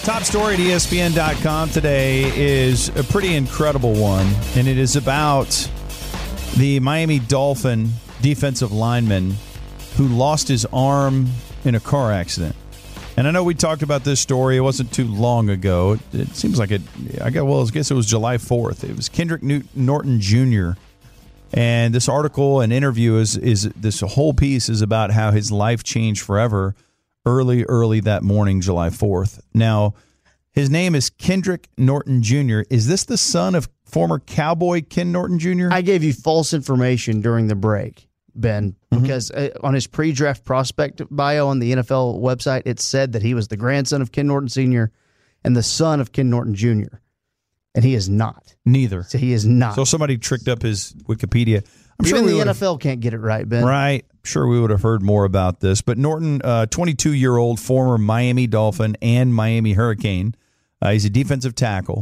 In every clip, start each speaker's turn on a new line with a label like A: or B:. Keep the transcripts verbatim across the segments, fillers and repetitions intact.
A: Top story at E S P N dot com today is a pretty incredible one, and it is about the Miami Dolphin defensive lineman who lost his arm in a car accident. And I know we talked about this story. It wasn't too long ago. It, it seems like it. I got well. I guess it was July fourth. It was Kendrick Norton Junior And this article and interview is is this whole piece is about how his life changed forever. Early, early that morning, July fourth. Now, his name is Kendrick Norton Junior Is this the son of former Cowboy Ken Norton Junior?
B: I gave you false information during the break, Ben, because mm-hmm. on his pre-draft prospect bio on the N F L website, it said that he was the grandson of Ken Norton Senior and the son of Ken Norton Junior And he is not.
A: Neither.
B: So he is not.
A: So somebody tricked up his Wikipedia. I'm
B: Even
A: sure
B: the N F L can't get it right, Ben.
A: Right. I'm sure we would have heard more about this. But Norton, uh, twenty-two-year-old former Miami Dolphin and Miami Hurricane. Uh, he's a defensive tackle.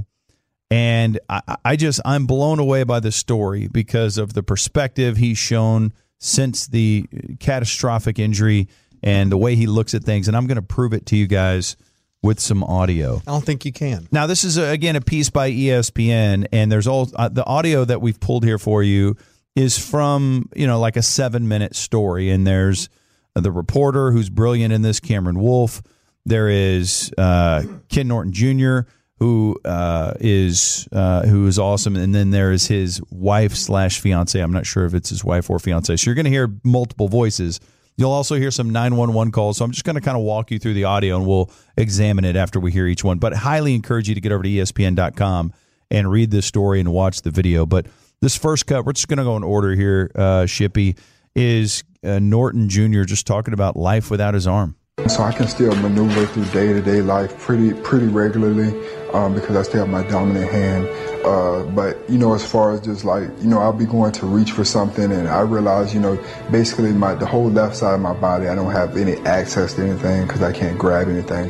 A: And I, I just, I'm blown away by this story because of the perspective he's shown since the catastrophic injury and the way he looks at things. And I'm going to prove it to you guys with some audio.
C: I don't think you can.
A: Now, this is, a, again, a piece by E S P N, and there's all uh, the audio that we've pulled here for you is from, you know, like a seven-minute story. And there's the reporter who's brilliant in this, Cameron Wolfe. There is uh, Ken Norton Junior, who uh, is uh, who is awesome. And then there is his wife slash fiance. I'm not sure if it's his wife or fiance. So you're going to hear multiple voices. You'll also hear some nine one one calls. So I'm just going to kind of walk you through the audio, and we'll examine it after we hear each one. But I highly encourage you to get over to E S P N dot com and read this story and watch the video. But this first cut, we're just going to go in order here, uh, Shippy, is uh, Norton Junior just talking about life without his arm.
D: So I can still maneuver through day-to-day life pretty pretty regularly um, because I still have my dominant hand. Uh, but, you know, as far as just like, you know, I'll be going to reach for something and I realize, you know, basically my the whole left side of my body, I don't have any access to anything because I can't grab anything.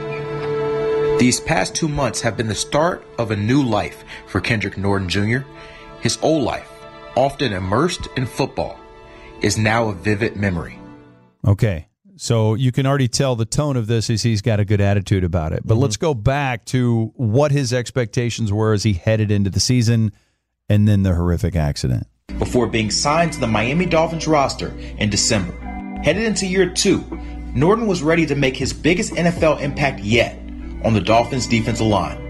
E: These past two months have been the start of a new life for Kendrick Norton Junior His old life, often immersed in football, is now a vivid memory.
A: Okay. So you can already tell the tone of this is he's got a good attitude about it. But mm-hmm. let's go back to what his expectations were as he headed into the season and then the horrific accident.
E: Before being signed to the Miami Dolphins roster in December, headed into year two, Norton was ready to make his biggest N F L impact yet on the Dolphins defensive line.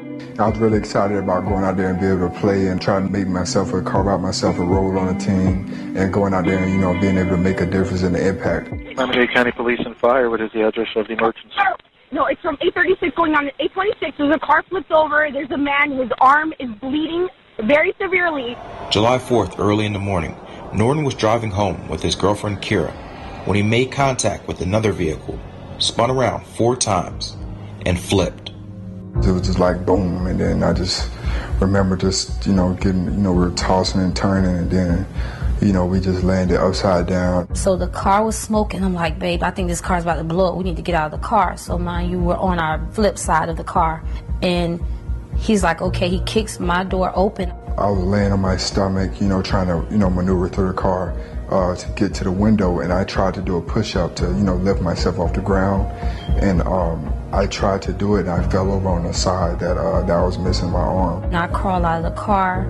D: I was really excited about going out there and be able to play and try to make myself, or carve out myself a role on the team and going out there and, you know, being able to make a difference in the impact.
F: Miami-Dade County Police and Fire, what is the address of the emergency?
G: No, it's from eight thirty-six going on to eight twenty-six. There's a car flipped over. There's a man, his arm is bleeding very severely.
E: July fourth, early in the morning, Norton was driving home with his girlfriend Kira when he made contact with another vehicle, spun around four times, and flipped.
D: It was just like boom, and then I just remember just, you know, getting, you know, we were tossing and turning, and then, you know, we just landed upside down.
H: So the car was smoking. I'm like, babe, I think this car's about to blow up. We need to get out of the car. So mind you, were on our flip side of the car, and he's like, okay, he kicks my door open.
D: I was laying on my stomach, you know, trying to, you know, maneuver through the car uh, to get to the window, and I tried to do a push-up to, you know, lift myself off the ground, and um, I tried to do it, and I fell over on the side that uh, that I was missing my arm.
H: And I crawl out of the car.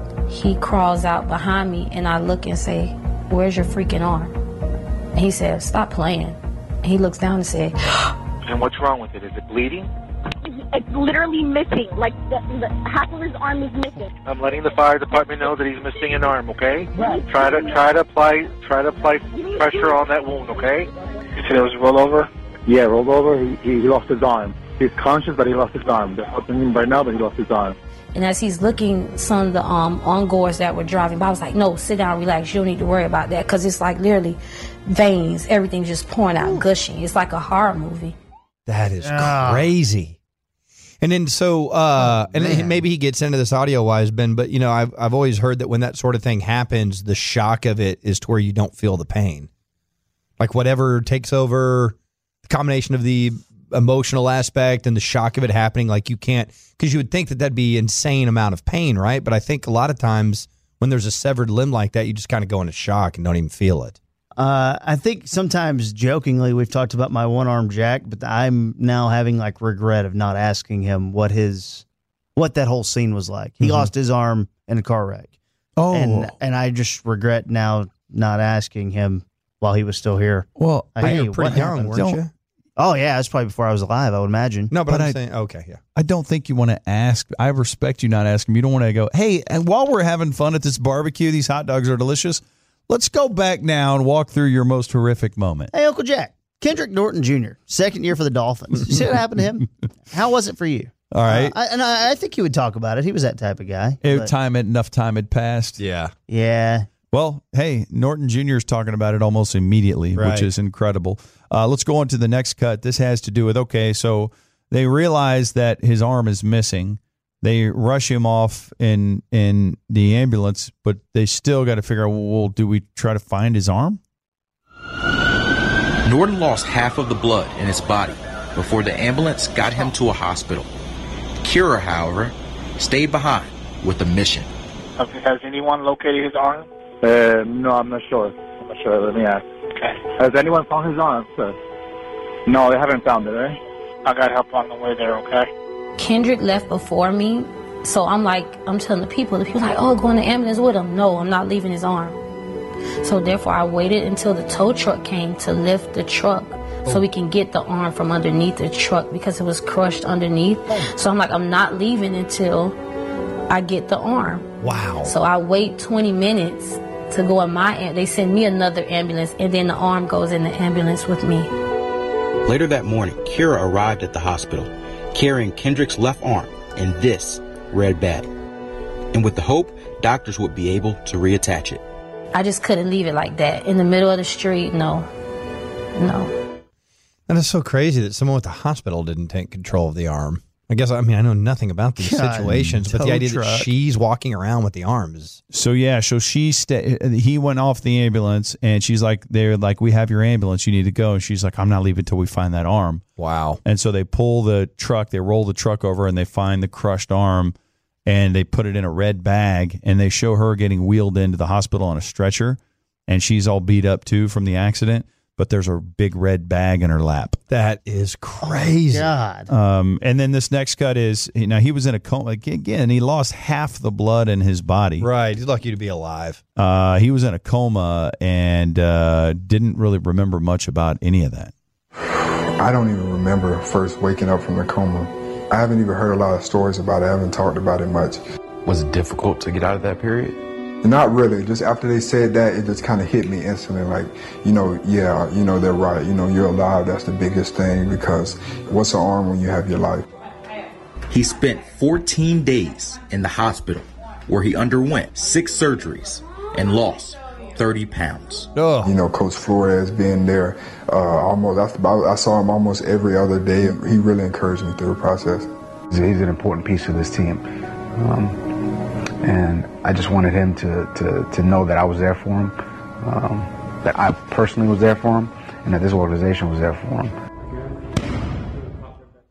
H: He crawls out behind me, and I look and say, where's your freaking arm? And he said, stop playing. And he looks down and said,
F: and what's wrong with it? Is it bleeding?
G: It's literally missing. Like, the, the, half of his arm is missing.
F: I'm letting the fire department know that he's missing an arm, okay?
G: Right.
F: Try to try to apply try to apply pressure on that wound, okay? You said it was rolled over?
I: Yeah, rolled over. He, he lost his arm. He's conscious, but he lost his arm. They're helping him right now, but he lost his arm.
H: And as he's looking, some of the um, ongoers that were driving by, I was like, no, sit down, relax. You don't need to worry about that, because it's like literally veins, everything just pouring out, gushing. It's like a horror movie.
C: That is
B: Ah.
C: crazy. And then so, uh,
B: Oh,
C: and
B: man.
C: maybe he gets into this audio-wise, Ben, but, you know, I've, I've always heard that when that sort of thing happens, the shock of it is to where you don't feel the pain. Like whatever takes over, the combination of the emotional aspect and the shock of it happening, like you can't, because you would think that that'd be insane amount of pain, right? But I think a lot of times when there's a severed limb like that, you just kind of go into shock and don't even feel it.
B: Uh, I think sometimes jokingly we've talked about my one-armed Jack, but I'm now having like regret of not asking him what his what that whole scene was like. He mm-hmm. lost his arm in a car wreck.
A: Oh,
B: and and I just regret now not asking him while he was still here.
A: Well,
B: like,
C: I
B: hey,
C: you were pretty young,
B: happened?
C: weren't
A: Don't,
C: you?
B: Oh yeah, that's probably before I was alive, I would imagine.
C: No, but,
A: but
C: I'm
A: I,
C: saying okay, yeah.
A: I don't think you want to ask. I respect you not asking. You don't want to go, hey, and while we're having fun at this barbecue, these hot dogs are delicious. Let's go back now and walk through your most horrific moment.
B: Hey, Uncle Jack, Kendrick Norton Junior, second year for the Dolphins. You see what happened to him? How was it for you?
A: All right.
B: Uh, I, and I, I think he would talk about it. He was that type of guy.
A: If
B: but,
A: time had, enough time had passed.
C: Yeah.
B: Yeah.
A: Well, hey, Norton Junior is talking about it almost immediately,
C: Right.
A: which is incredible. Uh, let's go on to the next cut. This has to do with, okay, so they realize that his arm is missing. They rush him off in in the ambulance, but they still got to figure out, well, do we try to find his arm?
E: Norton lost half of the blood in his body before the ambulance got him to a hospital. Kira, however, stayed behind with a mission.
F: Has anyone located his arm?
I: Uh, no, I'm not sure. I'm not sure. Let me ask.
F: Okay.
I: Has anyone found his arm, sir? No, they haven't found it, right?
F: I got help on the way there, okay?
H: Kendrick left before me, so I'm like, I'm telling the people, the people are like, oh, go in the ambulance with him. No, I'm not leaving his arm. So therefore, I waited until the tow truck came to lift the truck so we can get the arm from underneath the truck because it was crushed underneath. So I'm like, I'm not leaving until I get the arm.
C: Wow.
H: So I wait twenty minutes to go in my ambulance. They send me another ambulance, and then the arm goes in the ambulance with me.
E: Later that morning, Kira arrived at the hospital, carrying Kendrick's left arm in this red bag, and with the hope doctors would be able to reattach it.
H: I just couldn't leave it like that. In the middle of the street, no. No.
C: And it's so crazy that someone at the hospital didn't take control of the arm. I guess, I mean, I know nothing about these
B: God,
C: situations, but the
B: tow
C: idea
B: truck.
C: that she's walking around with the arms.
A: So, yeah, so she sta- he went off the ambulance, and she's like, they're like, we have your ambulance. You need to go. And she's like, I'm not leaving until we find that arm.
C: Wow.
A: And so they pull the truck, they roll the truck over, and they find the crushed arm, and they put it in a red bag, and they show her getting wheeled into the hospital on a stretcher, and she's all beat up, too, from the accident, but there's a big red bag in her lap.
C: That is crazy.
B: God.
A: Um, and then this next cut is, now he was in a coma. Again, he lost half the blood in his body.
C: Right. He's lucky to be alive.
A: Uh, he was in a coma and uh, didn't really remember much about any of that.
D: I don't even remember first waking up from the coma. I haven't even heard a lot of stories about it. I haven't talked about it much.
E: Was it difficult to get out of that period?
D: Not really. Just after they said that, it just kind of hit me instantly. Like, you know, yeah, you know, they're right. You know, you're alive. That's the biggest thing, because what's an arm when you have your life?
E: He spent fourteen days in the hospital where he underwent six surgeries and lost thirty pounds.
C: Oh.
D: You know, Coach Flores being there, uh, almost, I, I saw him almost every other day. He really encouraged me through the process.
J: He's an important piece of this team. Um, and I just wanted him to, to, to know that I was there for him, um, that I personally was there for him, and that this organization was there for him.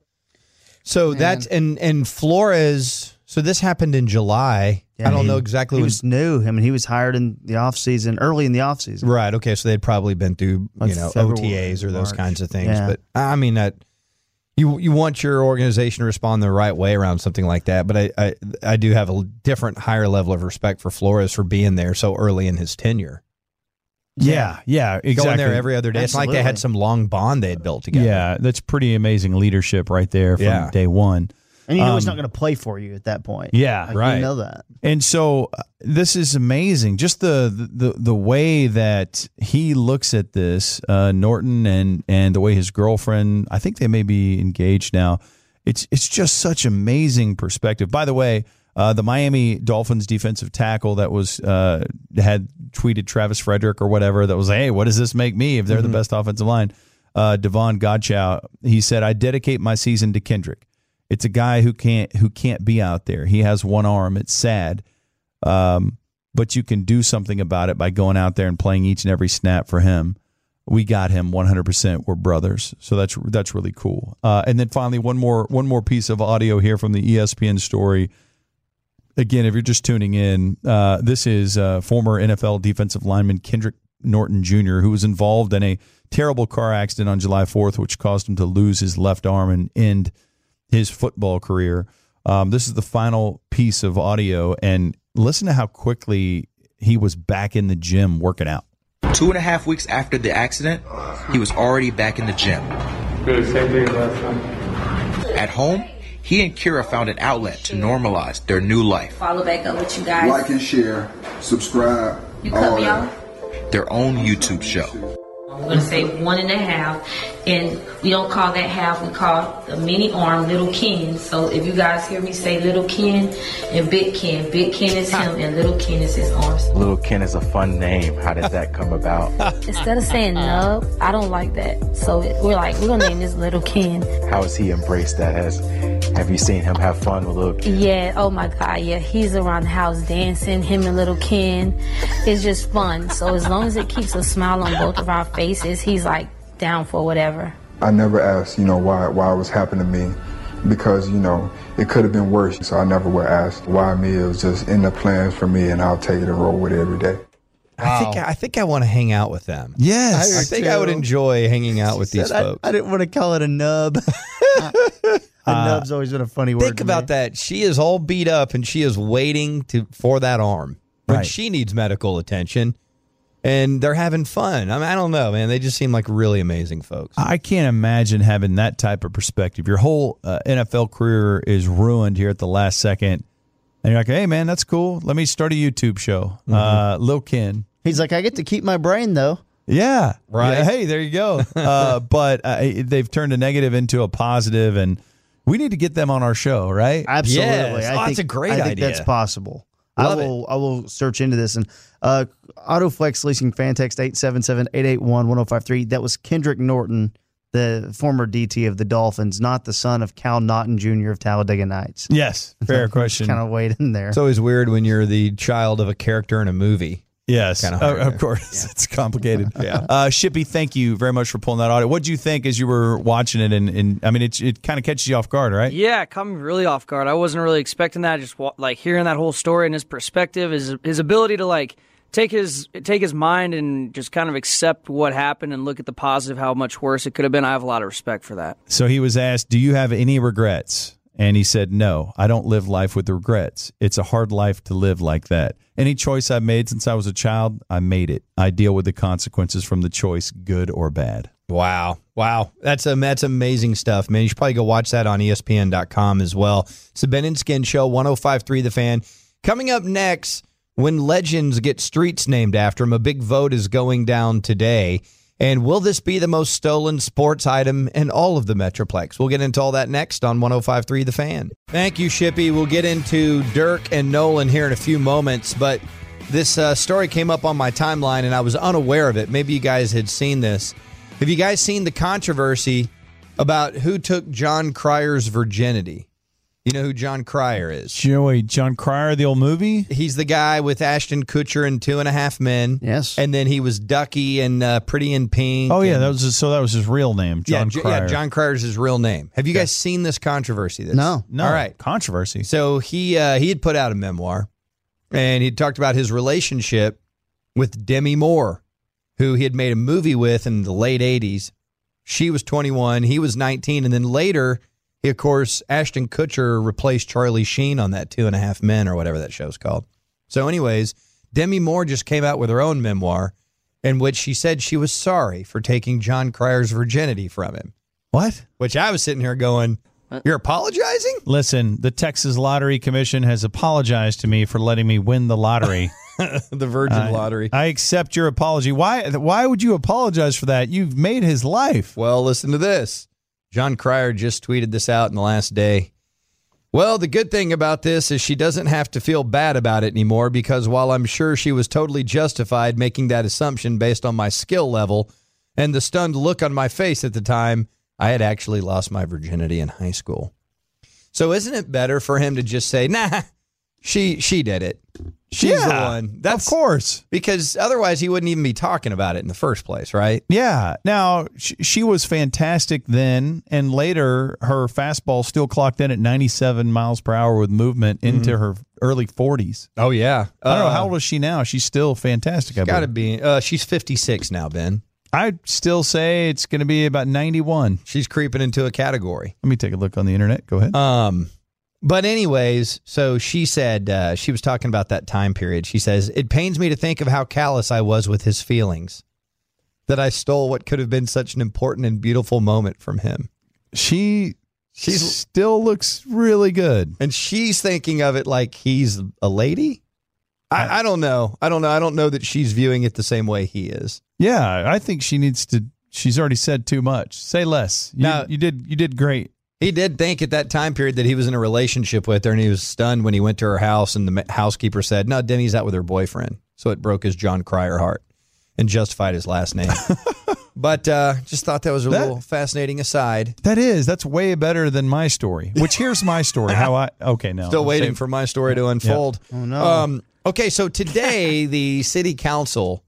C: So
B: Man.
C: that's, and, and Flores, so this happened in July.
B: Yeah,
C: I don't
B: he-
C: know exactly
B: He
C: when.
B: was new. I mean, he was hired in the offseason, early in the offseason.
C: Right. Okay. So they'd probably been through,
B: Like
C: you know,
B: February,
C: O T As or those
B: March.
C: kinds of things.
B: Yeah.
C: But I mean, that you you want your organization to respond the right way around something like that. But I, I, I do have a different, higher level of respect for Flores for being there so early in his tenure.
A: Yeah, yeah, exactly.
C: Going there every other day. It's not like they had
B: Absolutely.
C: some long bond they had built together.
A: Yeah, that's pretty amazing leadership right there from
C: Yeah.
A: day one.
B: And you know
A: Um,
B: he's not going to play for you at that point.
A: Yeah,
B: Like,
C: right.
B: You know that.
A: And so uh, this is amazing. Just the the the way that he looks at this, uh, Norton, and and the way his girlfriend, I think they may be engaged now. It's it's just such amazing perspective. By the way, uh, the Miami Dolphins defensive tackle that was uh, had tweeted Travis Frederick or whatever that was, hey, what does this make me if they're the best offensive line? Uh, Devon Godchow, he said, I dedicate my season to Kendrick. It's a guy who can't who can't be out there. He has one arm. It's sad, um, but you can do something about it by going out there and playing each and every snap for him. We got him one hundred percent. We're brothers, so that's that's really cool. Uh, and then finally, one more one more piece of audio here from the E S P N story. Again, if you're just tuning in, uh, this is uh, former N F L defensive lineman Kendrick Norton Junior, who was involved in a terrible car accident on July fourth, which caused him to lose his left arm and end his football career. Um, this is the final piece of audio, and listen to how quickly he was back in the gym working out.
E: Two and a half weeks after the accident, he was already back in the gym.
I: Good, same thing last time.
E: At home, he and Kira found an outlet to normalize their new life.
H: Follow back up with you guys.
D: Like and share, subscribe.
H: You cut me
D: that.
H: off?
E: Their own YouTube show.
H: I'm going to say one and a half, and we don't call that half, we call the mini arm Little Ken. So if you guys hear me say Little Ken and Big Ken, Big Ken is him and Little Ken is his arms.
K: Little Ken is a fun name. How did that come about?
H: Instead of saying Nub, I don't like that. So we're like, we're going to name this Little Ken.
K: How has he embraced that? Has Have you seen him have fun with Little Ken?
H: Yeah, oh my God, yeah. He's around the house dancing, him and Little Ken. It's just fun. So as long as it keeps a smile on both of our faces, he's like down for whatever.
D: I never asked, you know, why why it was happening to me, because, you know, it could have been worse. So I never would ask why me. It was just in the plans for me, and I'll take it and roll with it every day.
C: I think I think I want to hang out with them.
A: Yes,
C: I, I think I would enjoy hanging out with these
B: I,
C: folks.
B: I didn't want to call it a nub. A nub's always been a funny word.
C: Think
B: to
C: about
B: me.
C: that. She is all beat up, and she is waiting to for that arm when
A: Right.
C: she needs medical attention. And they're having fun. I mean, I don't know, man. They just seem like really amazing folks.
A: I can't imagine having that type of perspective. Your whole uh, N F L career is ruined here at the last second. And you're like, hey, man, that's cool. Let me start a YouTube show.
C: Mm-hmm.
A: Uh, Lil Ken.
B: He's like, I get to keep my brain, though.
A: Yeah.
C: Right.
A: Yeah, hey, there you go. uh, but uh, they've turned a negative into a positive, and we need to get them on our show, right?
B: Absolutely.
C: Yes.
B: I
C: Oh,
B: think,
C: that's a great
B: I think
C: idea.
B: that's possible.
C: Love
B: I will I will search into this. And uh, Autoflex Leasing fan text eight seven seven, eight eight one, one oh five three. That was Kendrick Norton, the former D T of the Dolphins, not the son of Cal Naughton Junior of Talladega Nights.
A: Yes. Fair question.
B: Kind of weighed in there.
C: It's always weird when you're the child of a character in a movie.
A: Yes,
C: Kinda
A: uh,
C: hard
A: of
C: there.
A: course. It's complicated.
C: Yeah.
A: Uh, Shippy, thank you very much for pulling that audio. What did you think as you were watching it? And, and I mean, it, it kind of catches you off guard, right?
L: Yeah, it caught me really off guard. I wasn't really expecting that. Just wa- like hearing that whole story and his perspective, his his ability to like take his take his mind and just kind of accept what happened and look at the positive, how much worse it could have been. I have a lot of respect for that.
A: So he was asked, do you have any regrets? And he said, no, I don't live life with regrets. It's a hard life to live like that. Any choice I've made since I was a child, I made it. I deal with the consequences from the choice, good or bad.
C: Wow. Wow. That's a, that's amazing stuff, man. You should probably go watch that on E S P N dot com as well. It's the Ben and Skin Show, one oh five point three The Fan. Coming up next, when legends get streets named after them, a big vote is going down today. And will this be the most stolen sports item in all of the Metroplex? We'll get into all that next on one oh five point three The Fan. Thank you, Shippy. We'll get into Dirk and Nolan here in a few moments, but this uh, story came up on my timeline, and I was unaware of it. Maybe you guys had seen this. Have you guys seen the controversy about who took John Cryer's virginity? You know who John Cryer is?
A: Joey, John Cryer, the old movie?
C: He's the guy with Ashton Kutcher and Two and a Half Men.
B: Yes.
C: And then he was Ducky and uh, Pretty in Pink.
A: Oh, yeah,
C: and-
A: that was his, so that was his real name, John
C: yeah, J-
A: Cryer.
C: yeah, John Cryer's his real name. Have you guys seen this controversy? This?
B: No.
A: No,
C: All right.
A: controversy.
C: So he uh, he had put out a memoir, and he talked about his relationship with Demi Moore, who he had made a movie with in the late eighties. She was twenty-one, he was nineteen, and then later, he, of course, Ashton Kutcher replaced Charlie Sheen on that Two and a Half Men or whatever that show's called. So anyways, Demi Moore just came out with her own memoir in which she said she was sorry for taking John Cryer's virginity from him.
A: What?
C: Which I was sitting here going, you're apologizing?
A: Listen, the Texas Lottery Commission has apologized to me for letting me win the lottery.
C: The Virgin
A: I-
C: Lottery.
A: I accept your apology. Why Why would you apologize for that? You've made his life.
C: Well, listen to this. John Cryer just tweeted this out in the last day. Well, the good thing about this is she doesn't have to feel bad about it anymore, because while I'm sure she was totally justified making that assumption based on my skill level and the stunned look on my face at the time, I had actually lost my virginity in high school. So isn't it better for him to just say, nah, she she did it. She's the
A: Yeah,
C: one. That's
A: of course.
C: Because otherwise he wouldn't even be talking about it in the first place, right?
A: Yeah. Now, sh- she was fantastic then, and later her fastball still clocked in at ninety-seven miles per hour with movement into her early forties.
C: Oh, yeah.
A: I don't know.
C: Uh,
A: How old is she now? She's still fantastic. I
C: Got to
A: believe.
C: be. Uh, she's fifty-six now, Ben.
A: I'd still say it's going to be about ninety-one.
C: She's creeping into a category.
A: Let me take a look on the internet. Go ahead.
C: Um, but anyways, so she said, uh, she was talking about that time period. She says, it pains me to think of how callous I was with his feelings, that I stole what could have been such an important and beautiful moment from him.
A: She
C: She
A: still looks really good.
C: And she's thinking of it like he's a lady. I, I don't know. I don't know. I don't know that she's viewing it the same way he is.
A: Yeah, I think she needs to. She's already said too much. Say less. You,
C: Now-
A: you did. You did great.
C: He did think at that time period that he was in a relationship with her, and he was stunned when he went to her house and the ma- housekeeper said, no, Demi's out with her boyfriend. So it broke his John Cryer heart and justified his last name. But uh, just thought that was a
A: That-
C: little fascinating aside.
A: That is. That's way better than my story. Which here's my story. How I. Okay, now
C: Still waiting for my story to unfold.
B: Oh, no.
C: Um, okay, so today the city council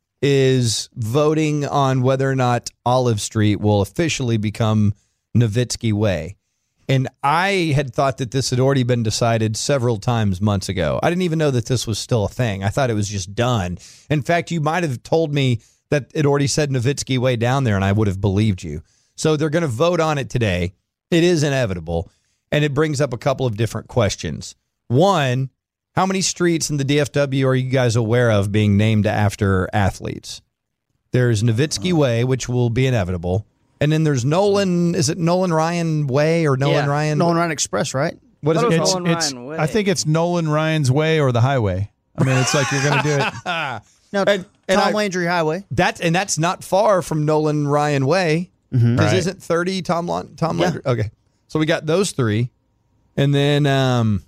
C: is voting on whether or not Olive Street will officially become Nowitzki Way. And I had thought that this had already been decided several times months ago. I didn't even know that this was still a thing. I thought it was just done. In fact, you might have told me that it already said Nowitzki Way down there, and I would have believed you. So they're going to vote on it today. It is inevitable, and it brings up a couple of different questions. One, how many streets in the D F W are you guys aware of being named after athletes? There's Nowitzki Way, which will be inevitable. And then there's Nolan, is it Nolan Ryan Way or Nolan
B: Yeah.
C: Ryan?
B: Nolan Ryan Express, right?
C: What is
L: Thought
C: it?
L: it was
A: It's,
L: Nolan
A: it's,
L: Ryan Way.
A: I think it's Nolan Ryan's Way or the Highway. I mean, it's like you're going to do it.
B: No,
C: And- and
B: Tom
C: I-
B: Landry Highway.
C: That, and that's not far from Nolan Ryan Way. Because
A: Right.
C: isn't thirty Tom, Lon, Tom
B: Yeah.
C: Landry? Okay. So we got those three. And then um,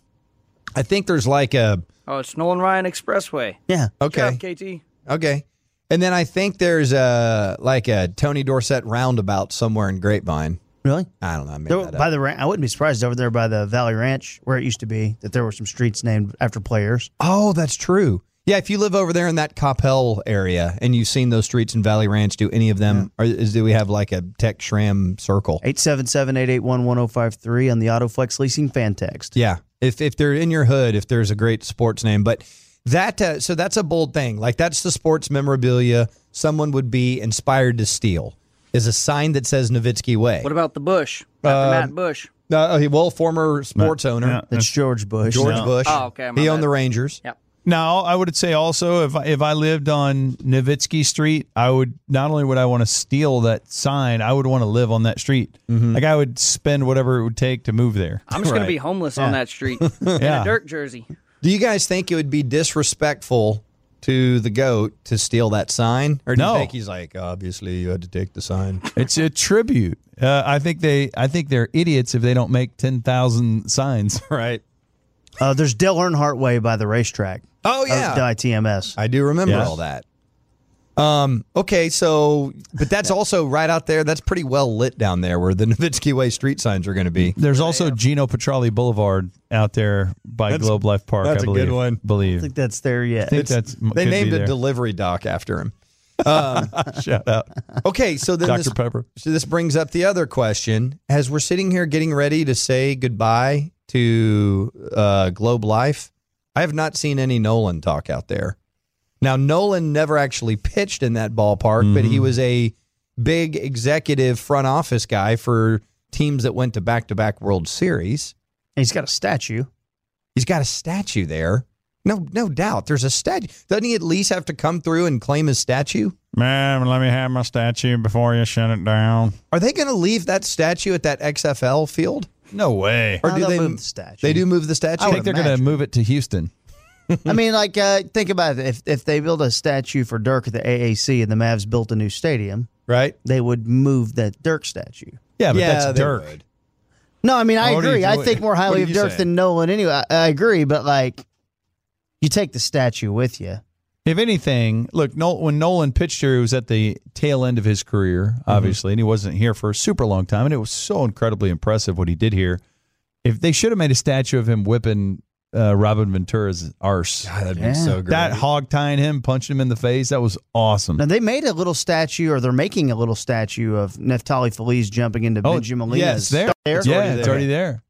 C: I think there's like a,
L: Oh, it's Nolan Ryan Expressway.
B: Yeah.
L: Good
C: okay.
L: job, K T.
C: Okay. And then I think there's a, like a Tony Dorsett roundabout somewhere in Grapevine.
B: Really?
C: I don't know. I made
B: There,
C: that
B: by
C: up.
B: the ran- I wouldn't be surprised over there by the Valley Ranch where it used to be that there were some streets named after players.
C: Oh, that's true. Yeah, if you live over there in that Coppell area and you've seen those streets in Valley Ranch, do any of them, or is, do we have like a Tech Shram circle?
B: eight seven seven, eight eight one, one oh five three on the AutoFlex Leasing fan text.
C: Yeah, if if they're in your hood, if there's a great sports name. But that, uh, so that's a bold thing. Like that's the sports memorabilia someone would be inspired to steal, is a sign that says Nowitzki Way.
L: What about the Bush? After
C: Um,
L: Matt Bush.
C: Uh, he- well, former sports owner.
A: Yeah.
B: That's George Bush.
C: George
A: No.
C: Bush.
L: Oh, okay, my
C: He owned
L: bad.
C: the Rangers.
L: Yep.
A: Now, I would say also if I, if I lived on Nowitzki Street, I would not only would I want to steal that sign, I would want to live on that street. Like I would spend whatever it would take to move there.
L: I'm just going
C: Right.
L: to be homeless on that street in
A: Yeah.
L: a Dirk jersey.
C: Do you guys think it would be disrespectful to the GOAT to steal that sign? Or do
A: No.
C: you think he's like, obviously you had to take the sign?
A: It's a tribute. Uh, I think they I think they're idiots if they don't make ten thousand signs.
C: Right.
B: Uh, there's Dale Earnhardt Way by the racetrack.
C: Oh,
B: Of
C: yeah.
B: the I T M S.
C: I do remember
A: Yes.
C: all that. Um. Okay, so, but that's also right out there. That's pretty well lit down there where the Nowitzki Way street signs are going to be.
A: There's also Gino Petrelli Boulevard out there by
C: That's-
A: Globe Life Park.
C: that's
A: I
C: a
A: believe.
C: good one.
B: I
A: Believe.
B: think that's there yet.
A: I think
C: It's-
A: that's
C: They
A: could
C: named
A: be
C: a
A: there.
C: delivery dock after him. Um,
A: Shout out,
C: okay, so then
A: Doctor
C: this,
A: Pepper.
C: so this brings up the other question. As we're sitting here getting ready to say goodbye to uh, Globe Life, I have not seen any Nolan talk out there. Now, Nolan never actually pitched in that ballpark, but he was a big executive front office guy for teams that went to back-to-back World Series.
B: And he's got a statue.
C: He's got a statue there. No, no doubt. There's a statue. Doesn't he at least have to come through and claim his statue?
A: Man, let me have my statue before you shut it down.
C: Are they going to leave that statue at that X F L field?
A: No way.
C: Or
B: Oh,
C: do
B: they'll
C: they
B: move the statue.
C: They do move the statue.
A: I
B: would
A: think they're going to
B: imagine.
A: move it to Houston.
B: I mean, like, uh, think about it. If if they build a statue for Dirk at the A A C and the Mavs built a new stadium,
C: right?
B: they would move that Dirk statue.
A: Yeah, but
C: Yeah,
A: that's
C: they
A: Dirk.
C: would.
B: No, I mean, I
A: What do you-
B: agree. I
A: what-
B: think more
A: what
B: highly
A: do
B: of
A: you
B: Dirk
A: say?
B: than Nolan anyway. I, I agree, but, like, you take the statue with you.
A: If anything, look, Nol- when Nolan pitched here, he was at the tail end of his career, obviously, and he wasn't here for a super long time, and it was so incredibly impressive what he did here. If they should have made a statue of him whipping uh, Robin Ventura's arse.
C: God, that'd
B: Yeah.
C: be so great.
A: That hog tying him, punching him in the face, that was awesome.
B: Now, they made a little statue, or they're making a little statue of Neftali Feliz jumping into
A: Oh,
B: Benjamin Molina's.
A: yeah, it's there.
B: There?
A: yeah,
C: already
A: it's
C: there.
A: already there.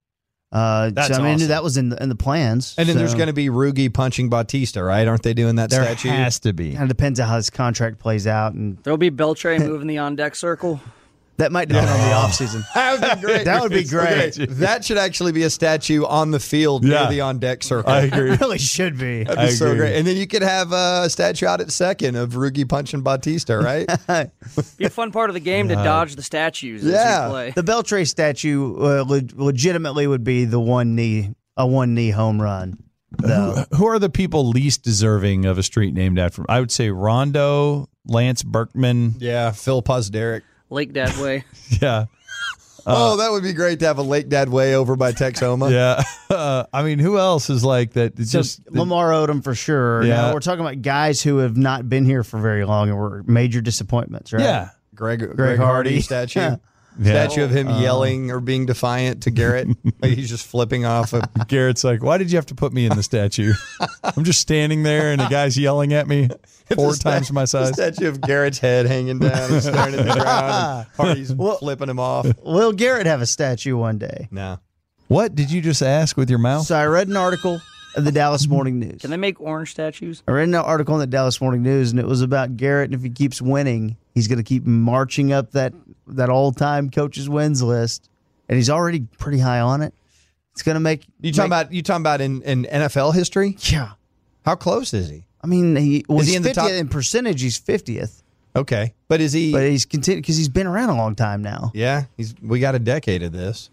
B: Uh,
C: That's
B: so, I mean,
C: awesome.
B: that was in the, in the plans.
C: And then
B: so.
C: there's going to be Rugi punching Bautista, right? Aren't they doing that
A: There
C: statue?
A: has to be.
B: Kind of depends on how his contract plays out, and
L: There'll be Beltray moving the on deck circle.
B: that might depend on the offseason.
C: That would be great.
B: That would be great.
C: Okay, that should actually be a statue on the field
A: Yeah.
C: near the on deck circle.
A: I agree.
B: It really should be.
C: That'd be
A: I
C: so
A: agree.
C: great. And then you could have a statue out at second of Rugi punching Bautista, right?
L: Be a fun part of the game to dodge the statues as
C: Yeah.
L: you play.
B: The Beltray statue uh, le- legitimately would be the one knee, a one knee home run. Though.
A: Who are the people least deserving of a street named after him? I would say Rondo, Lance Berkman.
C: yeah, Phil Pozderick.
L: Lake Dad Way.
A: Yeah.
C: oh, that would be great to have a Lake Dad Way over by Texoma.
A: Yeah. Uh, I mean, who else is like that? It's
B: So
A: just
B: Lamar Odom for sure.
A: Yeah.
B: Now, we're talking about guys who have not been here for very long and were major disappointments, right?
A: Yeah.
C: Greg, Greg,
B: Hardy.
C: Hardy statue.
A: Yeah.
C: Statue of him yelling or being defiant to Garrett. Like he's just flipping off. A,
A: Garrett's like, why did you have to put me in the statue? I'm just standing there and the guy's yelling at me four
C: the
A: times
C: sta-
A: my
C: the
A: size.
C: statue of Garrett's head hanging down and staring at the ground. And Hardy's
B: Well-
C: flipping him off.
B: Will Garrett have a statue one day?
C: No.
A: What did you just ask with your mouth?
B: So I read an article in the Dallas Morning News.
L: Can they make orange statues?
B: I read an article in the Dallas Morning News, and it was about Garrett, and if he keeps winning, he's going to keep marching up that, that all-time coaches wins list, and he's already pretty high on it. It's going to make...
C: You talking
B: make-
C: about you talking about in, in N F L history?
B: Yeah.
C: How close is he?
B: I mean, he, well,
C: Is he
B: he's
C: in the
B: fiftieth
C: top-
B: in percentage, he's fiftieth,
C: Okay, but is he?
B: but he's continued because he's been around a long time now.
C: yeah, he's. We got a decade of this.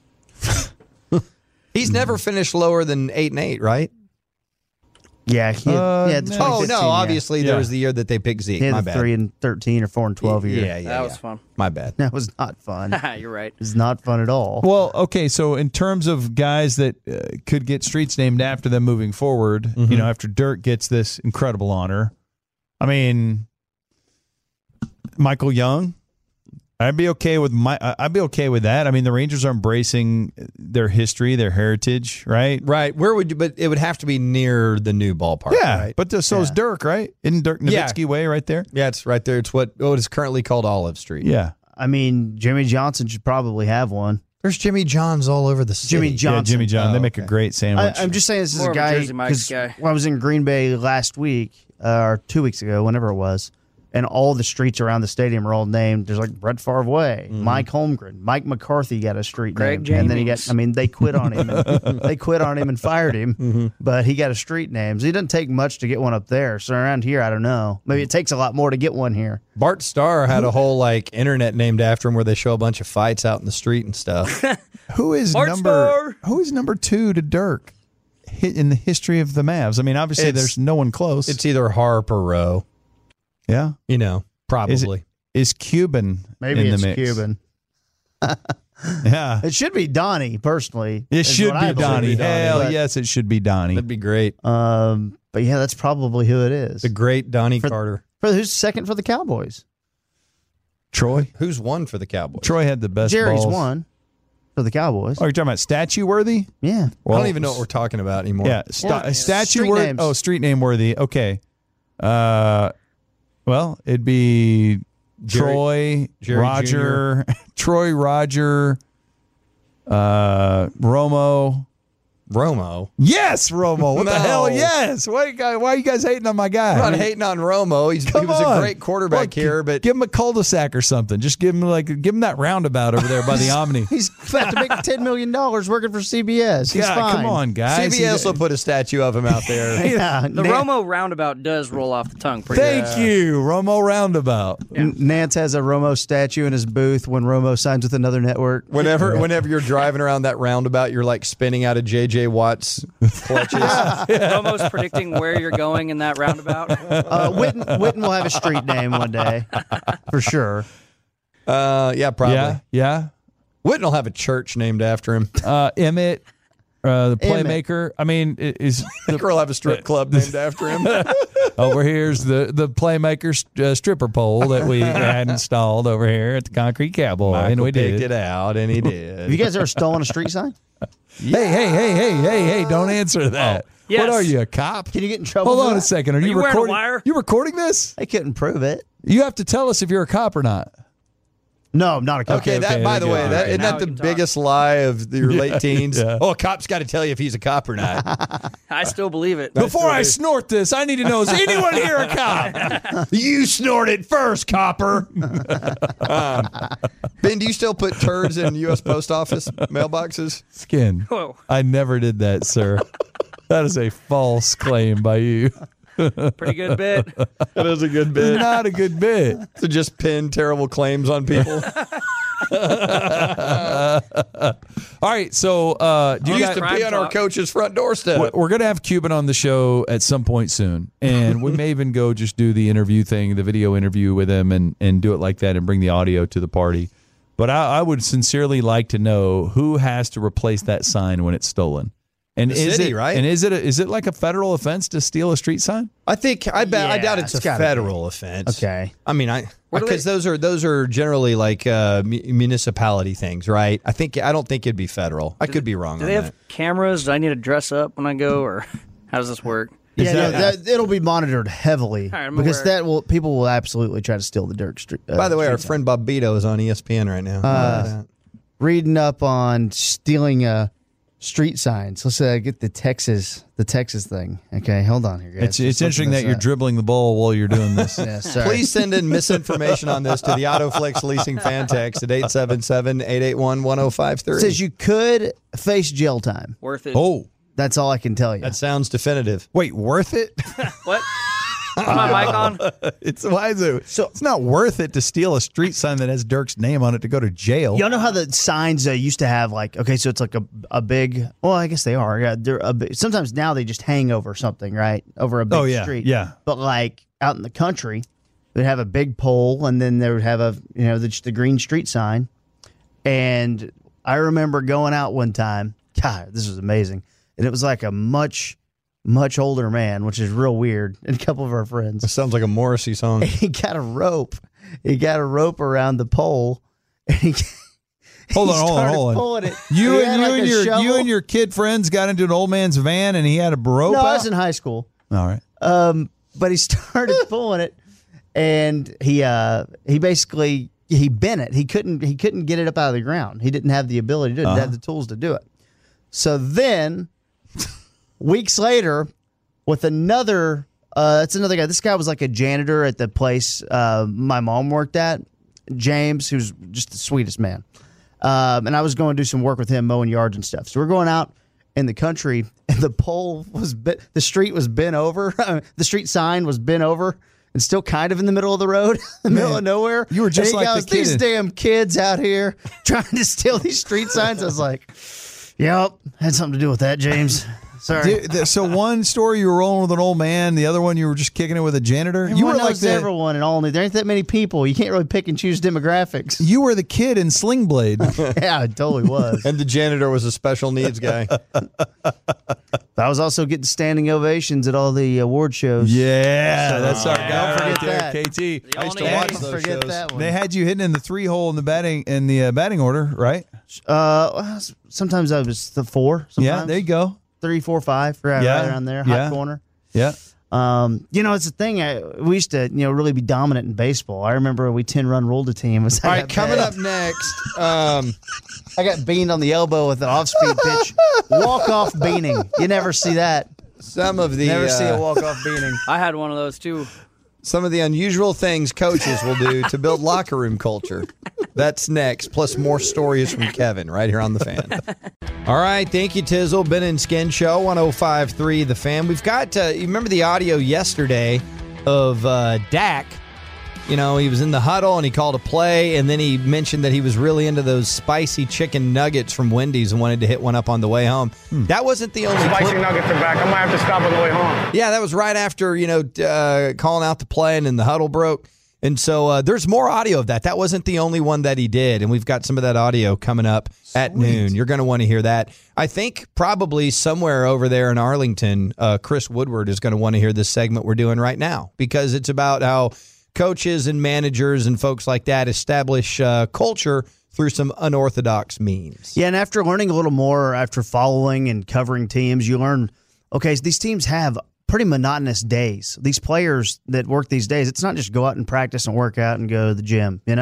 C: He's never finished lower than eight and eight, right?
B: Yeah, he had,
A: Uh,
B: he had the
A: no.
C: Oh
B: twenty fifteen,
C: no,
B: yeah.
C: obviously there
A: Yeah.
C: was the year that they picked Zeke.
B: He had
C: My
B: the
C: bad.
B: three and thirteen or four and twelve year.
C: Yeah, yeah,
L: that was
C: yeah.
L: fun.
C: My bad.
B: That was not fun. It
L: You're right.
B: was not fun at all.
A: Well, okay, so in terms of guys that uh, could get streets named after them moving forward,
C: Mm-hmm.
A: you know, after Dirk gets this incredible honor, I mean, Michael Young, I'd be okay with my. I'd be okay with that. I mean, the Rangers are embracing their history, their heritage, right?
C: Right. Where would you? But it would have to be near the new ballpark.
A: Yeah,
C: Right?
A: but the, so is
B: Yeah.
A: Dirk, right? Isn't Dirk
C: Yeah.
A: Nowitzki Way right there?
C: yeah, it's right there. It's what what is currently called Olive Street.
A: Yeah,
B: I mean, Jimmy Johnson should probably have one.
C: There's Jimmy John's all over the city.
B: Jimmy John-
A: yeah, Jimmy John.
C: Oh,
A: they make a
C: okay.
A: great sandwich.
B: I, I'm just saying this is
L: More
B: a
L: of a
B: guy
L: Jersey Mike's
B: 'cause
L: guy.
B: when I was in Green Bay last week uh, or two weeks ago, whenever it was, and all the streets around the stadium are all named. There's like Brett Favre Way,
C: Mm-hmm.
B: Mike Holmgren, Mike McCarthy got a street
L: Greg
B: name, and then he got.
L: Jennings.
B: I mean, they quit on him. And, they quit on him and fired him,
C: Mm-hmm.
B: but he got a street name. So it doesn't take much to get one up there. So around here, I don't know. Maybe it takes a lot more to get one here.
C: Bart Starr had a whole like internet named after him where they show a bunch of fights out in the street and stuff.
A: who is
L: Bart
A: number?
L: Starr.
A: Who is number two to Dirk hi- in the history of the Mavs? I mean, obviously,
C: It's-
A: there's no one close.
C: It's either Harp or Rowe.
A: yeah,
C: You know, probably.
A: Is it- is Cuban
B: Maybe
A: in
B: it's
A: the mix?
B: Cuban.
A: Yeah,
B: It should be Donnie personally.
A: it
B: is
A: should
B: what I
A: be
B: believe.
A: Donnie. Hell
B: But,
A: yes, it should be Donnie.
C: That'd be great.
B: Um, but yeah, that's probably who it is.
C: The great Donnie
B: For-
C: Carter.
B: For who's second for the Cowboys?
A: Troy.
C: Who's won for the Cowboys?
A: Troy had the best.
B: Jerry's
A: balls.
B: one for the Cowboys.
A: Oh, you're talking about statue worthy?
B: Yeah.
C: I don't even know what we're talking about anymore.
A: Yeah, sta-
B: Yeah.
A: statue
B: Street
A: worthy.
B: names.
A: Oh, street name worthy. Okay. Uh, well, it'd be
C: Jerry-
A: Troy,
C: Jerry
A: Roger, Troy, Roger, uh, Romo.
C: Romo.
A: Yes, Romo. What the
C: No.
A: hell? Yes. Why, you guys, why are you guys hating on my guy?
C: I'm not hating on Romo. He's, he
A: Come
C: was
A: on.
C: a great quarterback
A: Look,
C: here, but
A: give him a cul-de-sac or something. Just give him like give him that roundabout over there by the Omni.
B: He's about to make ten million dollars working for C B S. He's
A: Yeah,
B: fine.
A: come on, guys.
C: C B S will put a statue of him out there.
B: Yeah,
L: The
B: Nan-
L: Romo roundabout does roll off the tongue pretty
A: Thank
L: good.
A: you, Romo Roundabout.
B: N- Nance has a Romo statue in his booth when Romo signs with another network.
C: Whenever, whenever you're driving around that roundabout, you're like spinning out of J J Watt's clutches.
L: Romo's predicting where you're going in that roundabout.
B: Uh, Witten, Witten will have a street name one day, for sure.
C: Uh, yeah, probably.
A: Yeah, yeah.
C: Witten will have a church named after him.
A: Uh, Emmett, uh, the
B: Emmett.
A: playmaker. I mean, i- is
C: The girl will have a strip club named after him.
A: over here's the the playmaker st- uh, stripper pole that we had installed over here at the Concrete Cowboy, and
C: Michael
A: we
C: picked
A: did.
C: it out, and he
B: Have you
C: did.
B: guys ever stolen a street sign?
A: Hey, hey, hey, hey, hey, hey! Don't answer that.
L: yes.
A: What are you, a cop?
B: Can you get in trouble?
A: Hold
B: for
A: on
B: that?
A: a second. Are, you,
L: you wearing a
A: recording?
L: wire?
A: You recording this?
B: They couldn't prove it.
A: You have to tell us if you're a cop or not.
B: No, I'm not a cop.
C: Okay,
A: Okay,
C: that.
A: okay,
C: by the
A: okay,
C: way,
A: okay.
C: that, isn't
L: Now
C: that
L: we
C: the
L: can talk.
C: biggest lie of your
A: Yeah,
C: late teens?
A: yeah.
C: Oh, a cop's got to tell you if he's a cop or not.
L: I still believe it.
A: Before I snort this, I need to know, is anyone here a cop?
C: You snorted first, copper. um, Ben, do you still put turds in U S Post Office mailboxes?
A: Skin.
L: Whoa.
A: I never did that, sir. That is a false claim by you.
L: Pretty good bit.
C: That is a good bit.
A: Not a good bit.
C: To just pin terrible claims on people.
A: All right, so uh, do
C: You
A: you
C: used
A: guys,
C: to be on our
L: talk.
C: coach's front doorstep.
A: we're going to have Cuban on the show at some point soon, and we may even go just do the interview thing, the video interview with him, and and do it like that, and bring the audio to the party. But I, I would sincerely like to know who has to replace that sign when it's stolen. And
C: The
A: is
C: city,
A: it
C: right?
A: And is it a, is it like a federal offense to steal a street sign?
C: I think I bet I
B: Yeah,
C: doubt it's,
B: it's
C: a
B: gotta
C: federal offense.
B: Okay.
C: I mean, I
L: What do
C: because
L: they-
C: those are those are generally like uh, mu- municipality things, right? I think I don't think it'd be federal. I could be wrong
L: Do
C: on
L: they
C: that.
L: have cameras? Do I need to dress up when I go, or how does this work?
B: Yeah, no,
C: that-
B: that, it'll be monitored heavily
L: All right, I'm
B: because
L: aware.
B: that will people will absolutely try to steal the Dirk Street. Uh,
C: By the way, our
B: street sign.
C: friend Bob Beto is on E S P N right now.
B: Uh, reading up on stealing uh, street signs. Let's uh, get the Texas the Texas thing. Okay, hold on here, guys.
A: It's it's
B: Just looking
A: interesting that
B: this
A: you're
B: up.
A: dribbling the ball while you're doing this.
B: Yeah, sorry.
C: Please send in misinformation on this to the AutoFlex Leasing fan text at eight seven seven, eight eight one, one oh five
B: It
C: three.
B: says you could face jail time.
L: Worth it.
A: Oh,
B: That's all I can tell you.
C: That sounds definitive.
A: wait, worth it?
L: What? Is my mic on?
A: It's why is it? So it's not worth it to steal a street sign that has Dirk's name on it to go to jail.
B: Y'all know how the signs uh, used to have like okay, so it's like a a big. Well, I guess they are. Yeah, they're a big, sometimes now they just hang over something, right? Over a big
A: Oh, yeah,
B: street.
A: yeah.
B: But like out in the country, they'd have a big pole, and then they would have a you know the, just the green street sign. And I remember going out one time. God, this was amazing, and it was like a much. Much older man, which is real weird, and a couple of our friends.
C: This sounds like a Morrissey song.
B: He got a rope. He got a rope around the pole. And he,
A: Hold
B: he
A: on, hold on,
B: started
A: hold on.
B: pulling it.
A: You
B: He
A: and
B: had
A: you
B: like
A: and
B: a
A: your
B: shovel.
A: you and your kid friends got into an old man's van and he had a rope.
B: No, I
A: out?
B: was in high school.
A: All right.
B: Um, but he started pulling it, and he uh he basically he bent it. He couldn't he couldn't get it up out of the ground. He didn't have the ability to do it. He
A: Uh-huh.
B: didn't have the tools to do it. So then, weeks later, with another, uh, that's another guy. This guy was like a janitor at the place uh, my mom worked at, James, who's just the sweetest man. Um, and I was going to do some work with him, mowing yards and stuff. So we're going out in the country, and the pole was bent, the street was bent over. The street sign was bent over and still kind of in the middle of the road, in the middle of nowhere.
A: you were just
B: And he
A: like the
B: goes,
A: kid
B: these
A: in-
B: damn kids out here trying to steal these street signs. I was like, yep, had something to do with that, James. Sorry.
A: Dude, th- so one story you were rolling with an old man, the other one you were just kicking it with a janitor.
B: Everyone
A: you were
B: knows
A: like the
B: everyone and all. There ain't that many people. You can't really pick and choose demographics.
A: you were the kid in Sling Blade.
B: Yeah, it totally was.
C: And the janitor was a special needs guy.
B: I was also getting standing ovations at all the award shows.
A: Yeah,
B: So,
A: that's our
B: don't
A: guy right
B: forget
A: there,
B: that.
A: K T.
L: The
C: I used to
L: only-
C: watch
B: Don't
C: those
B: forget
C: shows.
B: that one.
A: They had you hitting in the three hole in the batting in the uh, batting order, right?
B: Uh, well, sometimes I was the four. Sometimes.
A: Yeah, there you go.
B: Three, four, five, right,
A: Yeah.
B: right around there, hot
A: Yeah.
B: corner.
A: Yeah.
B: Um, you know, it's a thing. I, we used to, you know, really be dominant in baseball. I remember we ten run ruled a team. Was
C: All right, coming up next. Um,
B: I got beaned on the elbow with an off speed pitch, walk off beaning. You never see that.
C: some of the
B: Never see a
C: uh,
B: walk off beaning.
L: I had one of those too.
C: some of the unusual things coaches will do to build locker room culture. That's next, plus more stories from Kevin right here on The Fan. All right, thank you, Tizzle. Ben and Skin Show, one oh five point three The Fan. We've got, uh, you remember the audio yesterday of uh, Dak? You know, he was in the huddle and he called a play, and then he mentioned that he was really into those spicy chicken nuggets from Wendy's and wanted to hit one up on the way home. That wasn't the only
I: Spicy
C: clip.
I: nuggets are back. I might have to stop on the way home.
C: Yeah, that was right after, you know, uh, calling out the play and then the huddle broke. And so uh, there's more audio of that. That wasn't the only one that he did. And we've got some of that audio coming up at noon. You're going to want to hear that. I think probably somewhere over there in Arlington, uh, Chris Woodward is going to want to hear this segment we're doing right now, because it's about how coaches and managers and folks like that establish uh, culture through some unorthodox means.
B: Yeah, and after learning a little more, after following and covering teams, you learn, okay, so these teams have pretty monotonous days. These players that work these days, it's not just go out and practice and work out and go to the gym, you know?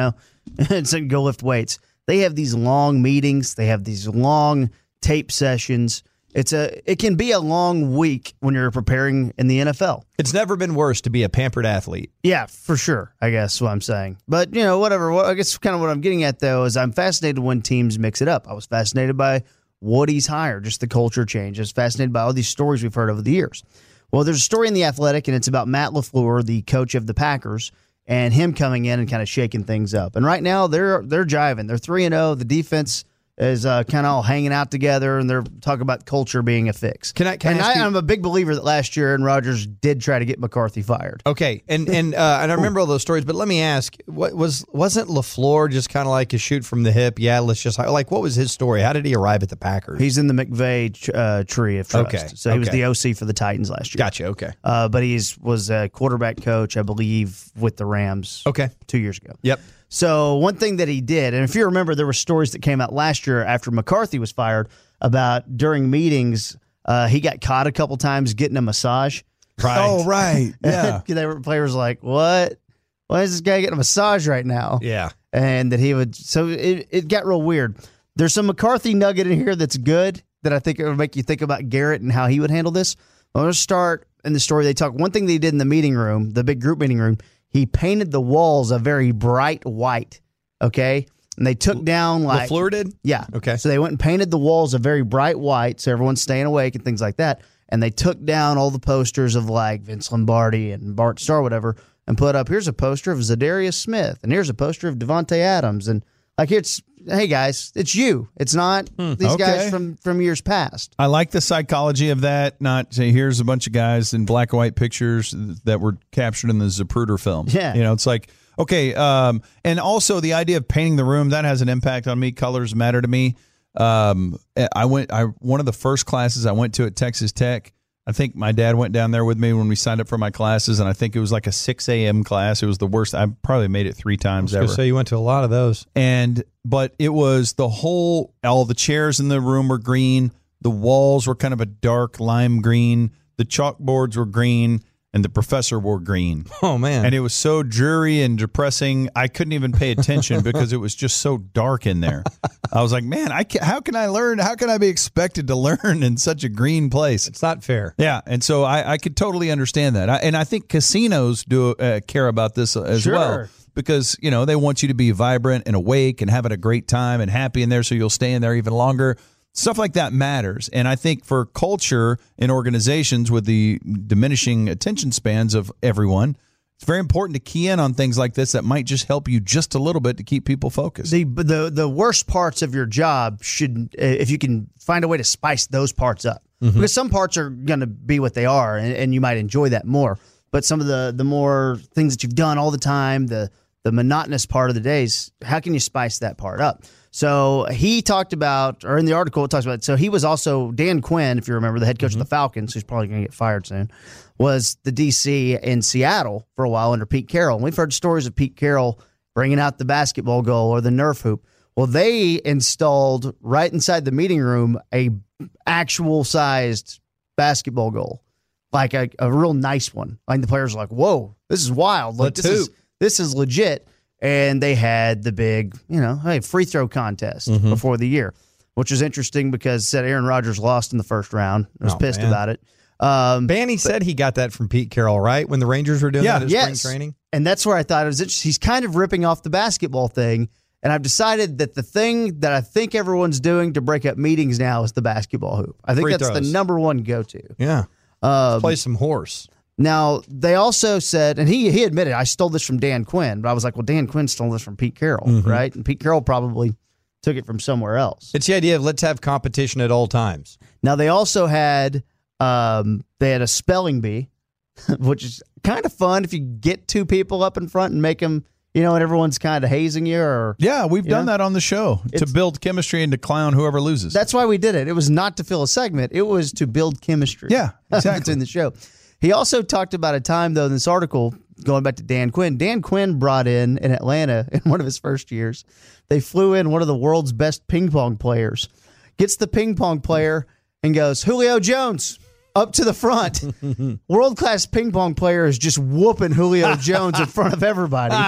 B: and said, go lift weights. They have these long meetings. They have these long tape sessions. It's a it can be a long week when you're preparing in the N F L.
C: It's never been worse to be a pampered athlete.
B: Yeah, for sure. I guess what I'm saying. But, you know, whatever. I guess kind of what I'm getting at, though, is I'm fascinated when teams mix it up. I was fascinated by Woody's hire, just the culture change. I was fascinated by all these stories we've heard over the years. Well, there's a story in The Athletic, and it's about Matt LaFleur, the coach of the Packers, and him coming in and kind of shaking things up. And right now, they're they're jiving. They're three and oh. The defense is uh, kind of all hanging out together, and they're talking about culture being a fix.
C: Can I? Can
B: and
C: I ask
B: I,
C: you-
B: I'm a big believer that last year Aaron Rodgers did try to get McCarthy fired.
C: Okay, and and uh, and I remember all those stories, but let me ask: what was wasn't LaFleur just kind of like a shoot from the hip? Yeah, let's just like what was his story? How did he arrive at the Packers?
B: He's in the McVay uh, tree of trust.
C: Okay,
B: So he was
C: okay.
B: the O C for the Titans last year.
C: Gotcha. Okay.
B: Uh, but he's was a quarterback coach, I believe, with the Rams.
C: Okay.
B: Two years ago.
C: Yep.
B: So one thing that he did, and if you remember, there were stories that came out last year after McCarthy was fired about during meetings, uh, he got caught a couple times getting a massage.
C: Right.
A: Oh, right. Yeah.
B: They were players like, what? Why is this guy getting a massage right now?
C: Yeah.
B: And that he would, so it, it got real weird. There's some McCarthy nugget in here that's good that I think it would make you think about Garrett and how he would handle this. I'm going to start in the story. They talk, one thing they did in the meeting room, the big group meeting room, he painted the walls a very bright white, okay? And they took down like...
C: LaFleur did?
B: Yeah.
C: Okay.
B: So they went and painted the walls a very bright white so everyone's staying awake and things like that. And they took down all the posters of like Vince Lombardi and Bart Starr, whatever, and put up, here's a poster of Zadarius Smith, and here's a poster of Devontae Adams. And like, it's, hey guys, it's you. It's not these
A: okay.
B: guys from, from years past.
A: I like the psychology of that. Not say here's a bunch of guys in black and white pictures that were captured in the Zapruder film.
B: Yeah.
A: You know, it's like, okay. Um, and also the idea of painting the room, that has an impact on me. Colors matter to me. Um, I went, I, one of the first classes I went to at Texas Tech, I think my dad went down there with me when we signed up for my classes, and I think it was like a six a.m. class. It was the worst. I probably made it three times
C: I was
A: ever.
C: gonna say you went to a lot of those.
A: And but it was the whole, all the chairs in the room were green. The walls were kind of a dark lime green. The chalkboards were green, and the professor wore green.
C: Oh, man.
A: And it was so dreary and depressing. I couldn't even pay attention because it was just so dark in there. I was like, man, I can, how can I learn? How can I be expected to learn in such a green place?
C: It's not fair.
A: Yeah, and so I, I could totally understand that. I, and I think casinos do uh, care about this as
B: Sure.
A: well. Because, you know, they want you to be vibrant and awake and having a great time and happy in there so you'll stay in there even longer. Stuff like that matters. And I think for culture in organizations with the diminishing attention spans of everyone, it's very important to key in on things like this that might just help you just a little bit to keep people focused.
B: The the the worst parts of your job should, if you can find a way to spice those parts up,
A: Mm-hmm.
B: because some parts are going to be what they are, and, and you might enjoy that more. But some of the the more things that you've done all the time, the the monotonous part of the days, how can you spice that part up? So he talked about, or in the article it talks about, so he was also, Dan Quinn, if you remember, the head coach
A: Mm-hmm.
B: of the Falcons, who's probably going to get fired soon, was the D C in Seattle for a while under Pete Carroll. And we've heard stories of Pete Carroll bringing out the basketball goal or the Nerf hoop. Well, they installed right inside the meeting room a actual sized basketball goal, like a, a real nice one. Like the players were like, whoa, this is wild. Like,
C: Let's
B: this is
C: hoop.
B: this is legit. And they had the big, you know, hey, free throw contest
C: Mm-hmm.
B: before the year, which was interesting because said Aaron Rodgers lost in the first round. I was
C: Oh,
B: pissed
C: man.
B: about it. Um,
C: Banny said he got that from Pete Carroll, right? When the Rangers were doing
A: Yeah,
C: that at
B: yes.
C: spring training?
B: And that's where I thought it was interesting. He's kind of ripping off the basketball thing. And I've decided that the thing that I think everyone's doing to break up meetings now is the basketball hoop. I think
C: Free
B: that's
C: throws.
B: the number one go-to.
C: Yeah.
B: Um,
C: Play some horse.
B: Now, they also said, and he he admitted, I stole this from Dan Quinn, but I was like, well, Dan Quinn stole this from Pete Carroll,
C: Mm-hmm.
B: right? And Pete Carroll probably took it from somewhere else.
C: It's the idea of let's have competition at all times.
B: Now, they also had um, they had a spelling bee, which is kind of fun if you get two people up in front and make them, you know, and everyone's kind of hazing you. Or
A: Yeah, we've done
B: Yeah.
A: that on the show to
B: It's-
A: build chemistry and to clown whoever loses.
B: That's why we did it. It was not to fill a segment. It was to build chemistry.
A: Yeah, exactly.
B: Between the show. He also talked about a time, though, in this article, going back to Dan Quinn. Dan Quinn brought in, in Atlanta, in one of his first years, they flew in one of the world's best ping pong players, gets the ping pong player and goes, Julio Jones, up to the front. World-class ping pong player is just whooping Julio Jones in front of everybody.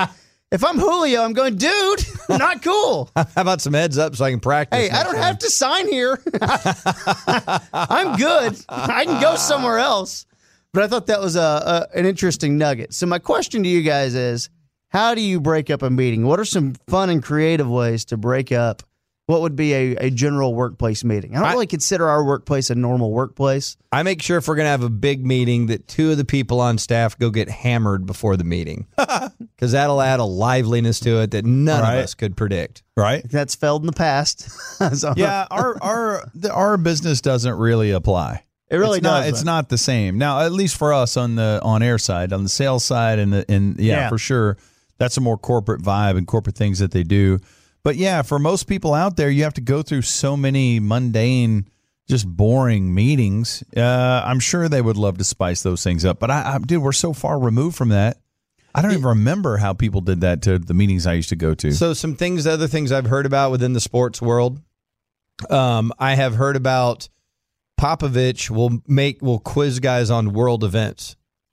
B: If I'm Julio, I'm going, dude, not cool.
C: How about some heads up so I can practice?
B: Hey, I don't have to sign here. I'm good. I can go somewhere else. But I thought that was a, a an interesting nugget. So my question to you guys is, how do you break up a meeting? What are some fun and creative ways to break up what would be a, a general workplace meeting? I don't I, really consider our workplace a normal workplace.
C: I make sure if we're going to have a big meeting that two of the people on staff go get hammered before the meeting, because that'll add a liveliness to it that none right. of us could predict.
A: Right?
B: That's failed in the past. So,
A: yeah, our our the, our business doesn't really apply.
B: It really
A: it's
B: does.
A: Not, it's not the same. Now, at least for us on the on air side, on the sales side, and the and yeah, yeah, for sure, that's a more corporate vibe and corporate things that they do. But yeah, for most people out there, you have to go through so many mundane, just boring meetings. Uh, I'm sure they would love to spice those things up. But, I, I dude, we're so far removed from that. I don't even remember how people did that to the meetings I used to go to.
C: So some things, other things I've heard about within the sports world, um, I have heard about Popovich will make will quiz guys on world events.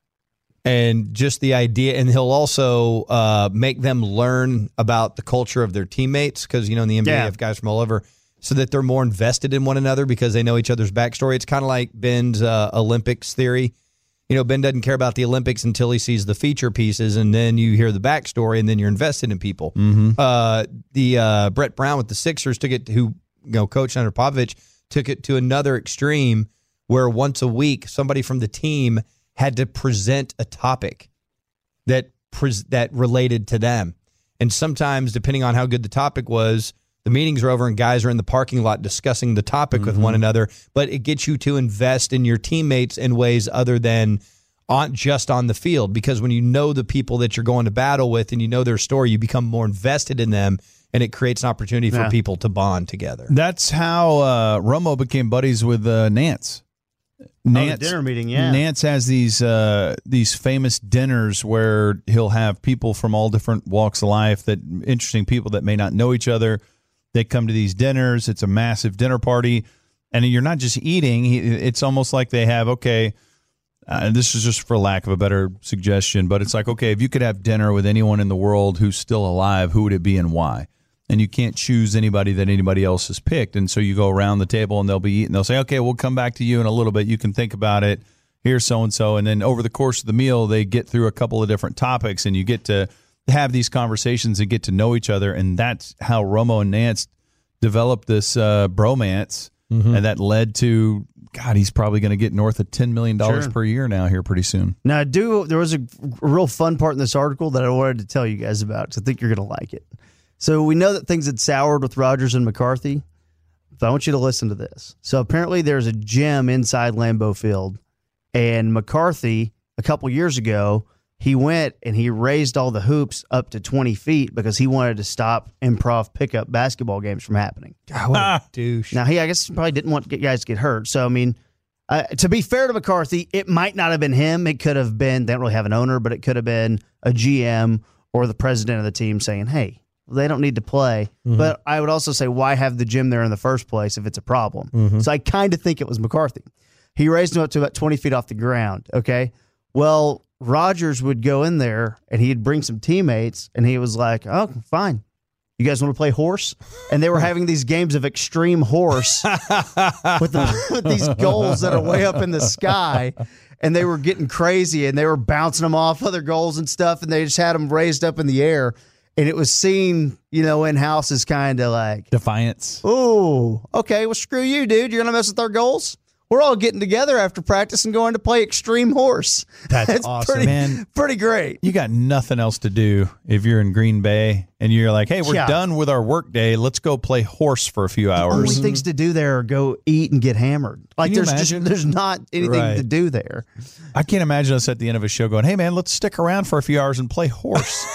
C: And just the idea, and he'll also uh, make them learn about the culture of their teammates, because, you know, in the N B A, yeah. you have guys from all over, so that they're more invested in one another because they know each other's backstory. It's kind of like Ben's uh, Olympics theory. You know, Ben doesn't care about the Olympics until he sees the feature pieces, and then you hear the backstory, and then you're invested in people.
A: Mm-hmm.
C: Uh, the uh, Brett Brown with the Sixers took it, who you know coached under Popovich, took it to another extreme where once a week somebody from the team had to present a topic that pres- that related to them. And sometimes, depending on how good the topic was, the meetings are over and guys are in the parking lot discussing the topic mm-hmm. with one another. But it gets you to invest in your teammates in ways other than on just on the field. Because when you know the people that you're going to battle with and you know their story, you become more invested in them, and it creates an opportunity for
B: yeah.
C: people to bond together.
A: That's how uh, Romo became buddies with uh, Nance. Nance,
B: oh, the dinner meeting, yeah.
A: Nance has these uh, these famous dinners where he'll have people from all different walks of life, that interesting people that may not know each other. They come to these dinners. It's a massive dinner party, and you're not just eating. It's almost like they have, okay, uh, this is just for lack of a better suggestion, but it's like, okay, if you could have dinner with anyone in the world who's still alive, who would it be and why? And you can't choose anybody that anybody else has picked. And so you go around the table and they'll be eating. They'll say, okay, we'll come back to you in a little bit. You can think about it. Here's so-and-so. And then over the course of the meal, they get through a couple of different topics, and you get to have these conversations and get to know each other. And that's how Romo and Nance developed this uh, bromance. Mm-hmm. And that led to, God, he's probably going to get north of ten million dollars
B: sure.
A: per year now here pretty soon.
B: Now, I do. There was a, a real fun part in this article that I wanted to tell you guys about, because I think you're going to like it. So we know that things had soured with Rodgers and McCarthy. So I want you to listen to this. So apparently there's a gym inside Lambeau Field, and McCarthy, a couple years ago, he went and he raised all the hoops up to twenty feet because he wanted to stop improv pickup basketball games from happening.
C: God, what a douche.
B: Now, he, I guess, probably didn't want guys to get hurt. So, I mean, uh, to be fair to McCarthy, it might not have been him. It could have been, they don't really have an owner, but it could have been a G M or the president of the team saying, hey, they don't need to play. Mm-hmm. But I would also say, why have the gym there in the first place if it's a problem? Mm-hmm. So I kind of think it was McCarthy. He raised him up to about twenty feet off the ground, okay? Well, Rodgers would go in there, and he'd bring some teammates, and he was like, oh, fine. You guys want to play horse? And they were having these games of extreme horse with, the, with these goals that are way up in the sky. And they were getting crazy, and they were bouncing them off other goals and stuff, and they just had them raised up in the air. And it was seen, you know, in-house as kind of like
A: defiance.
B: Oh, okay, well, screw you, dude. You're going to mess with our goals? We're all getting together after practice and going to play extreme horse.
A: That's
B: it's
A: awesome,
B: pretty,
A: man.
B: Pretty great.
A: You got nothing else to do if you're in Green Bay and you're like, hey, we're
B: yeah.
A: done with our work day. Let's go play horse for a few hours.
B: The only things to do there are go eat and get hammered. Like there's just, there's not anything
A: right.
B: to do there.
A: I can't imagine us at the end of a show going, hey, man, let's stick around for a few hours and play horse.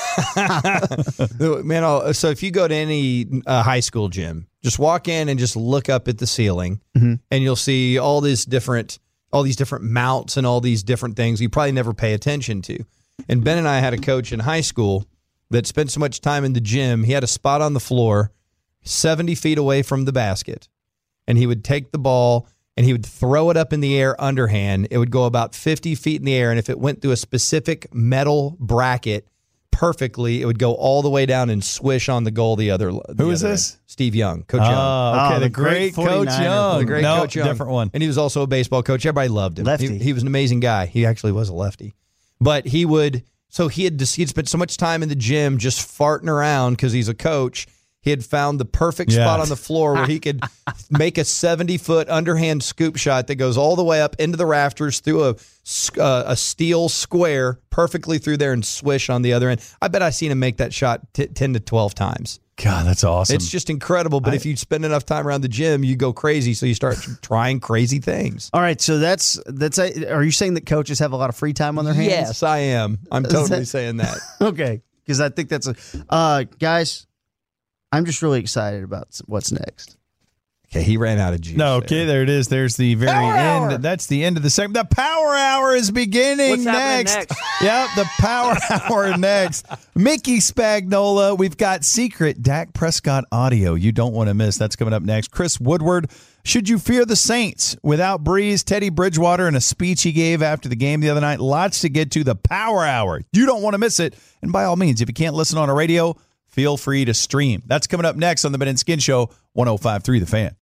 C: Man, I'll, so if you go to any uh, high school gym, just walk in and just look up at the ceiling, mm-hmm. and you'll see all these different, all these different mounts and all these different things you probably never pay attention to. And Ben and I had a coach in high school that spent so much time in the gym. He had a spot on the floor, seventy feet away from the basket, and he would take the ball and he would throw it up in the air underhand. It would go about fifty feet in the air, and if it went through a specific metal bracket, perfectly, it would go all the way down and swish on the goal the other. The
A: Who is
C: other
A: this?
C: End. Steve Young, Coach
A: oh,
C: Young.
A: okay,
B: Oh,
A: the,
B: the
A: great,
B: great
A: Coach Young.
C: The great
A: no,
C: Coach Young.
A: different one.
C: And he was also a baseball coach. Everybody loved him.
B: Lefty.
C: He, he was an amazing guy. He actually was a lefty. But he would, so he had he'd spent so much time in the gym just farting around because he's a coach. He had found the perfect
A: Yeah.
C: spot on the floor where he could make a seventy-foot underhand scoop shot that goes all the way up into the rafters through a uh, a steel square perfectly through there and swish on the other end. I bet I've seen him make that shot t- ten to twelve times.
A: God, that's awesome.
C: It's just incredible. But
A: I-
C: if you spend enough time around the gym, you go crazy. So you start trying crazy things.
B: All right, so that's that's. A, are you saying that coaches have a lot of free time on their hands?
C: Yes, I am. I'm
B: Is
C: totally
B: that-
C: saying that.
B: Okay, because I think that's a uh, guys. I'm just really excited about what's next.
C: Okay, he ran out of juice.
A: No, okay, there it is. There's the very
L: Power
A: end.
L: Hour.
A: That's the end of the segment. The Power Hour is beginning
L: What's happening
A: next.
L: next?
A: Yep, the Power Hour next. Mickey Spagnola. We've got secret Dak Prescott audio you don't want to miss. That's coming up next. Chris Woodward. Should you fear the Saints? Without Breeze, Teddy Bridgewater, and a speech he gave after the game the other night. Lots to get to. The Power Hour. You don't want to miss it. And by all means, if you can't listen on a radio, feel free to stream. That's coming up next on the Ben and Skin Show, one oh five point three The Fan.